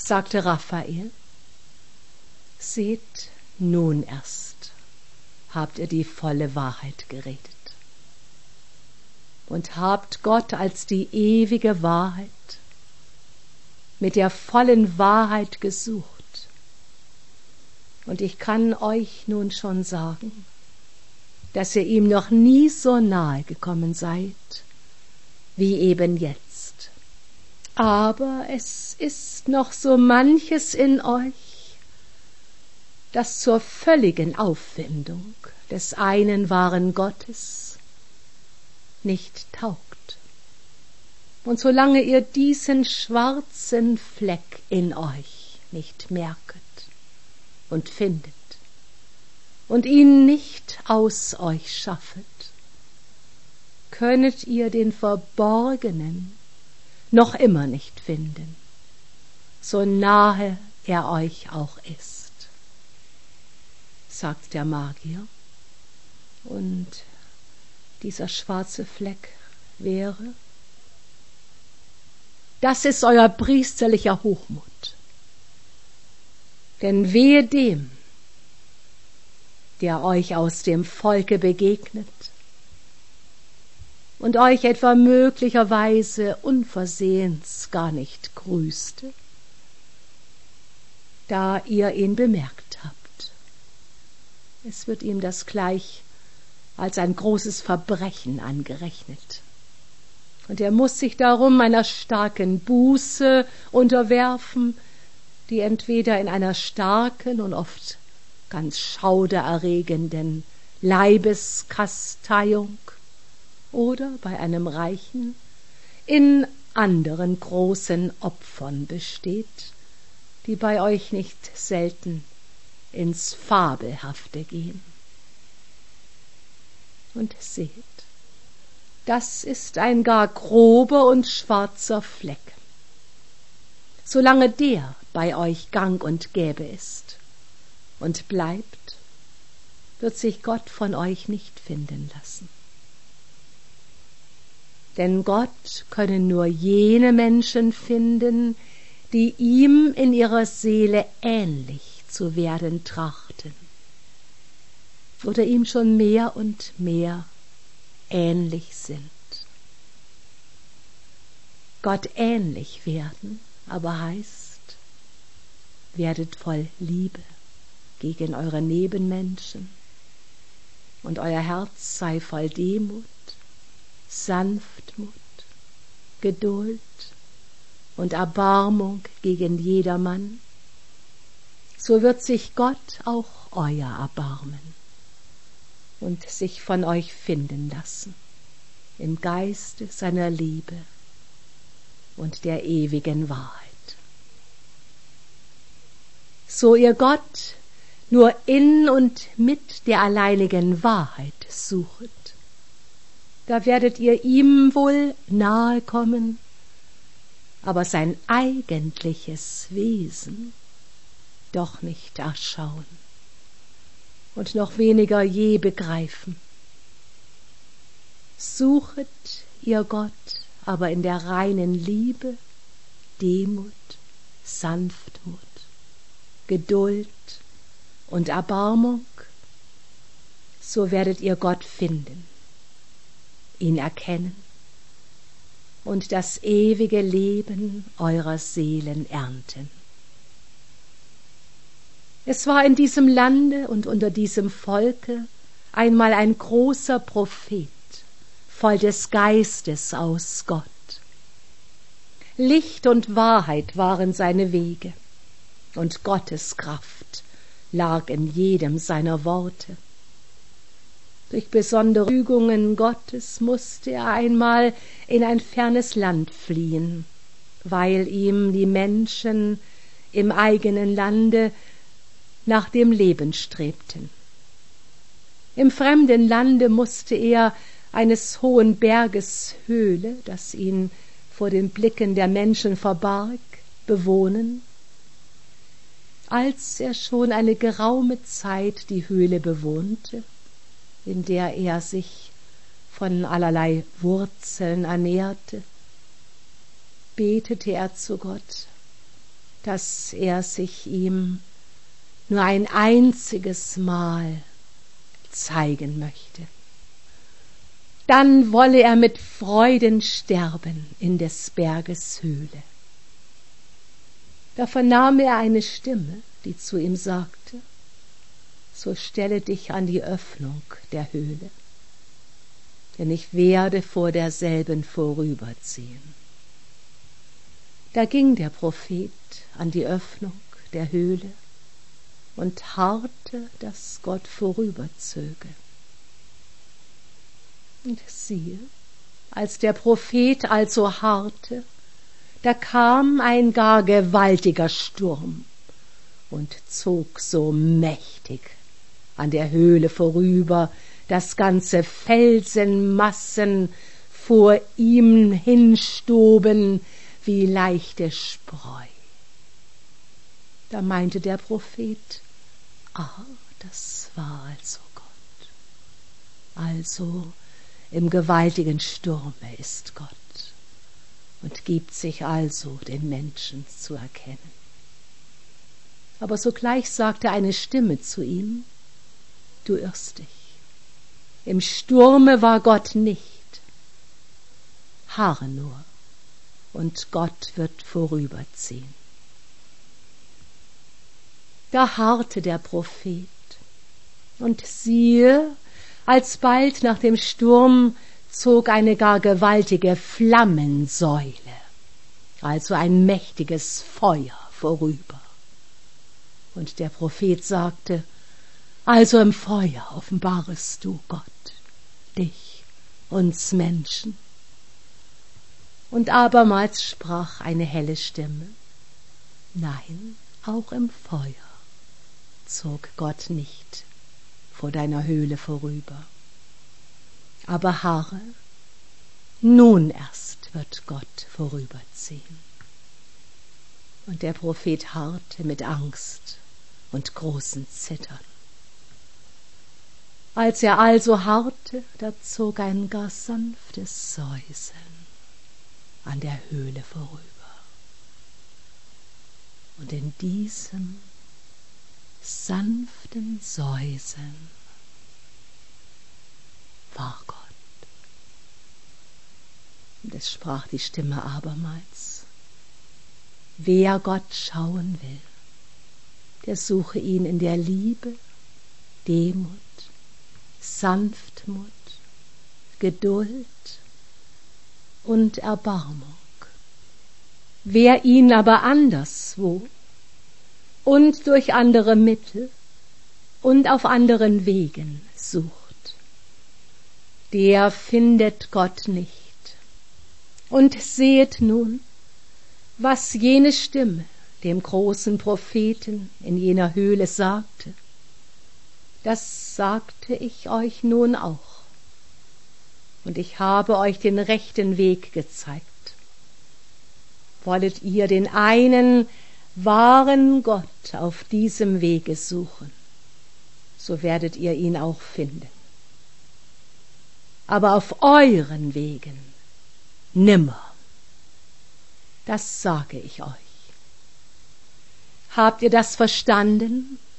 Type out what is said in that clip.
sagte Raphael. Seht, nun erst habt ihr die volle Wahrheit geredet und habt Gott als die ewige Wahrheit mit der vollen Wahrheit gesucht. Und ich kann euch nun schon sagen, dass ihr ihm noch nie so nahe gekommen seid wie eben jetzt. Aber es ist noch so manches in euch, das zur völligen Auffindung des einen wahren Gottes nicht taugt. Und solange ihr diesen schwarzen Fleck in euch nicht merket und findet und ihn nicht aus euch schaffet, könnet ihr den Verborgenen noch immer nicht finden, so nahe er euch auch ist, sagt der Magier. Und dieser schwarze Fleck wäre: Das ist euer priesterlicher Hochmut. Denn wehe dem, der euch aus dem Volke begegnet und euch etwa möglicherweise unversehens gar nicht grüßte, da ihr ihn bemerkt habt. Es wird ihm das gleich als ein großes Verbrechen angerechnet. Und er muss sich darum einer starken Buße unterwerfen, die entweder in einer starken und oft ganz schaudererregenden Leibeskasteiung oder bei einem Reichen in anderen großen Opfern besteht, die bei euch nicht selten ins Fabelhafte gehen. Und seht, das ist ein gar grober und schwarzer Fleck. Solange der bei euch gang und gäbe ist und bleibt, wird sich Gott von euch nicht finden lassen. Denn Gott können nur jene Menschen finden, die ihm in ihrer Seele ähnlich zu werden trachten oder ihm schon mehr und mehr ähnlich sind. Gott ähnlich werden aber heißt: werdet voll Liebe gegen eure Nebenmenschen und euer Herz sei voll Demut, Sanftmut, Geduld und Erbarmung gegen jedermann. So wird sich Gott auch euer erbarmen und sich von euch finden lassen im Geiste seiner Liebe und der ewigen Wahrheit. So ihr Gott nur in und mit der alleinigen Wahrheit suchet, da werdet ihr ihm wohl nahe kommen, aber sein eigentliches Wesen doch nicht erschauen und noch weniger je begreifen. Suchet ihr Gott aber in der reinen Liebe, Demut, Sanftmut, Geduld und Erbarmung, so werdet ihr Gott finden, ihn erkennen und das ewige Leben eurer Seelen ernten. Es war in diesem Lande und unter diesem Volke einmal ein großer Prophet, voll des Geistes aus Gott. Licht und Wahrheit waren seine Wege, und Gottes Kraft lag in jedem seiner Worte. Durch besondere Fügungen Gottes musste er einmal in ein fernes Land fliehen, weil ihm die Menschen im eigenen Lande nach dem Leben strebten. Im fremden Lande musste er eines hohen Berges Höhle, das ihn vor den Blicken der Menschen verbarg, bewohnen. Als er schon eine geraume Zeit die Höhle bewohnte, in der er sich von allerlei Wurzeln ernährte, betete er zu Gott: dass er sich ihm nur ein einziges Mal zeigen möchte. Dann wolle er mit Freuden sterben in des Berges Höhle. Da vernahm er eine Stimme, die zu ihm sagte: So stelle dich an die Öffnung der Höhle, denn ich werde vor derselben vorüberziehen. Da ging der Prophet an die Öffnung der Höhle und harrte, dass Gott vorüberzöge. Und siehe, als der Prophet also harrte, da kam ein gar gewaltiger Sturm und zog so mächtig an der Höhle vorüber, dass ganze Felsenmassen vor ihm hinstoben wie leichte Spreu. Da meinte der Prophet: das war also Gott. Also im gewaltigen Sturme ist Gott und gibt sich also den Menschen zu erkennen. Aber sogleich sagte eine Stimme zu ihm: Du irrst dich. Im Sturme war Gott nicht. Harre nur, und Gott wird vorüberziehen. Da harrte der Prophet, und siehe, alsbald nach dem Sturm zog eine gar gewaltige Flammensäule, also ein mächtiges Feuer, vorüber. Und der Prophet sagte: Also im Feuer offenbarest du Gott, dich, uns Menschen. Und abermals sprach eine helle Stimme: Nein, auch im Feuer zog Gott nicht vor deiner Höhle vorüber. Aber harre, nun erst wird Gott vorüberziehen. Und der Prophet harrte mit Angst und großem Zittern. Als er also harrte, da zog ein gar sanftes Säuseln an der Höhle vorüber. Und in diesem sanften Säuseln war Gott. Und es sprach die Stimme abermals: Wer Gott schauen will, der suche ihn in der Liebe, Demut, Sanftmut, Geduld und Erbarmung. Wer ihn aber anderswo und durch andere Mittel und auf anderen Wegen sucht, der findet Gott nicht. Und sehet nun, was jene Stimme dem großen Propheten in jener Höhle sagte. Das sagte ich euch nun auch. Und ich habe euch den rechten Weg gezeigt. Wollet ihr den einen wahren Gott auf diesem Wege suchen, so werdet ihr ihn auch finden. Aber auf euren Wegen nimmer. Das sage ich euch. Habt ihr das verstanden?